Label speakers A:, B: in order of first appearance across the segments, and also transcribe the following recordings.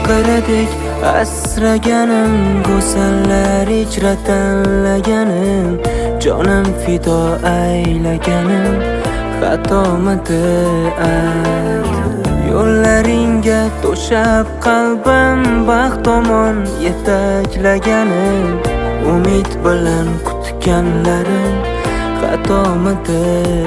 A: Biridek asraganim, go'zallar ijra tanlaganim, jonim fido aylaganim, xatomidi yo'llaringga to'shab qalbim, baxt tomon yetaklaganim, umid bilan kutganlarim, xatomidi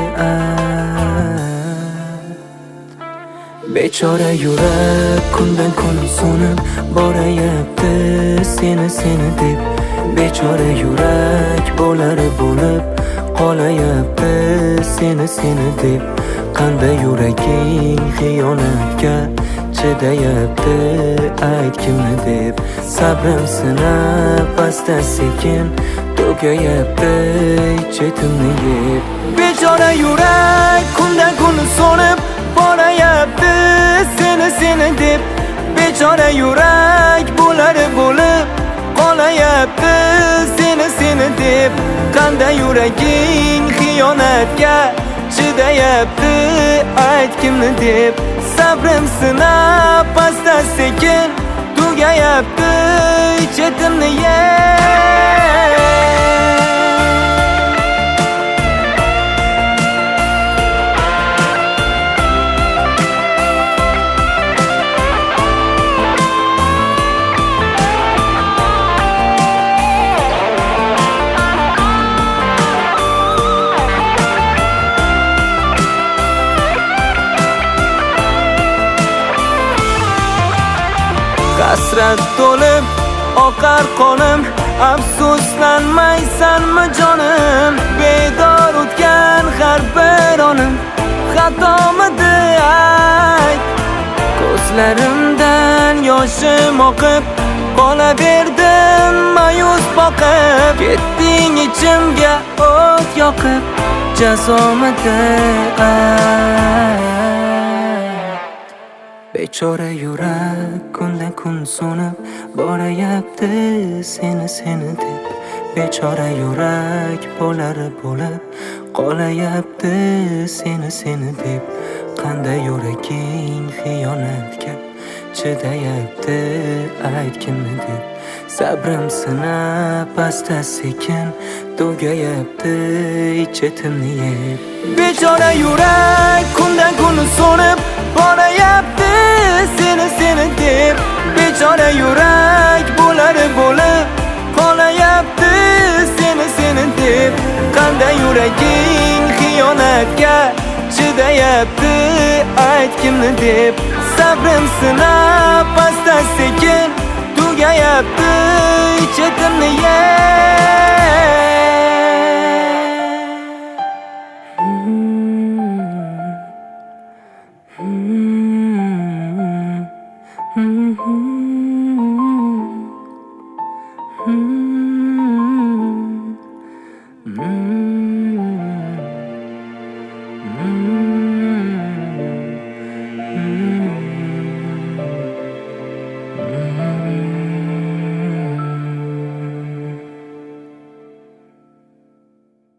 A: Bechora yurak kundan kun so'nib borayapti seni deb. Bechora yurak bo'lari bo'lib qolayapti seni deb. Qanday yuraging xiyonatga chidayapti, ayt kimni deb. Sabrim sinab asta sekin tugayapti chetimni yeb. Bechora yurak kundan kun so'nib borayapti seni deb. Bechora yurak bo'lari bo'lib qolayapti seni deb. Qanday yuraging xiyonatga chidayapti, ayt kimni deb. Sabrim sinab asta sekin tugayapti chetimni yeb. Hasrat to'lib oqar qonim, afsuslanmaysanmi jonim? Bedor o'tgan har bir onim, xatomidi ayt. Ko'zlarimdan yoshim oqib qolaverdim ma'yus boqib. Ketding ichimga o't yoqib, jazomidi ayt. Bechora yurak kundan kun so'nib borayapti seni deb. Bechora yurak bo'lari bo'lib qolayapti seni deb. Qanday yuraging xiyonatga chidayapti, ayt kimni deb. Sabrim sinab asta sekin tugayapti chetimni yeb. Bechora yurak kundan kun so'nib borayapti seni deb. Bechora yurak bo'lari bo'lib qolayapti seni deb. Qanday yuraging xiyonatga chidayapti, ayt kimni deb. Sabrim sinab asta sekin tugayapti chetimni yeb.